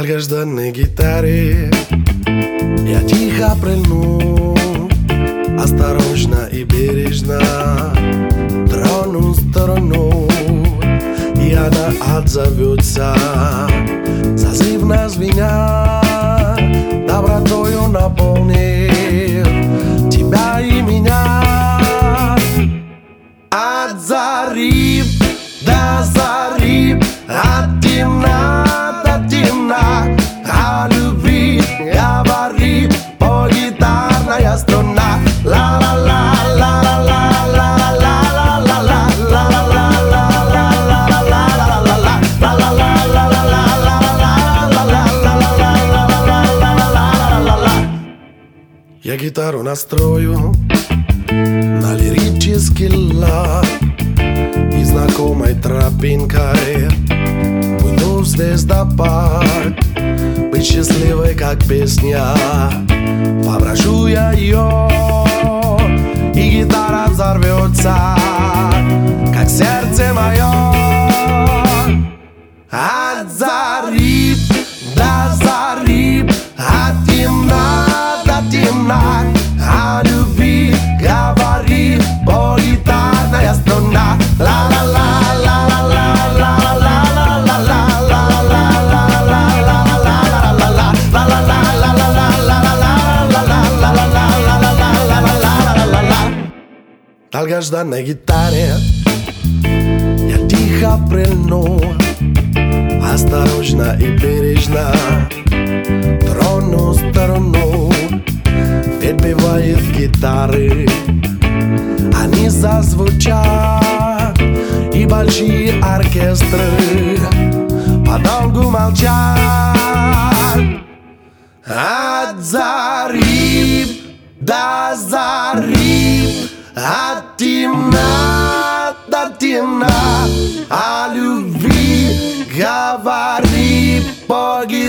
Долгожданной гитаре я тихо прильну, осторожно и бережно трону сторону, и она отзовется, зазывно звеня, добротою наполнив тебя и меня. От зари до зари, от темна до темна, о любви говори, по гитарная струна. Я гитару настрою на лирический лад, и знакомой тропинкой уйду в звездопад. Быть счастливой, как песня, воображу я ее, и гитара взорвется, как сердце мое. От зари до зари, от темна до темна, о любви говори, по гитарная струна. Долгожданной гитаре я тихо прильну, осторожно и бережно трону сторону. Ведь бывает гитары, они зазвучат, и большие оркестры подолгу молчат. От зари до зари, от темна до темна, о любви говори, по